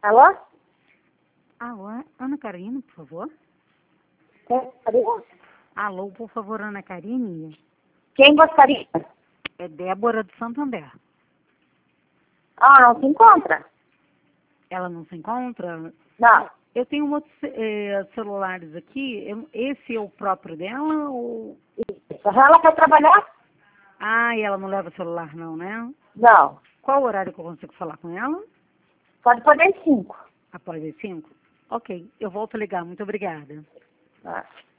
Alô? Alô, Ana Karine, por favor. Gostaria? Alô, por favor, Ana Karine. Quem gostaria? É Débora do Santander. Ah, não se encontra? Ela não se encontra? Não. Eu tenho outros celulares aqui. Esse é o próprio dela ou... Ela quer trabalhar? Ah, e ela não leva celular não, né? Não. Qual o horário que eu consigo falar com ela? Pode poder 5. Após as 5? Ok, eu volto a ligar. Muito obrigada. Ah.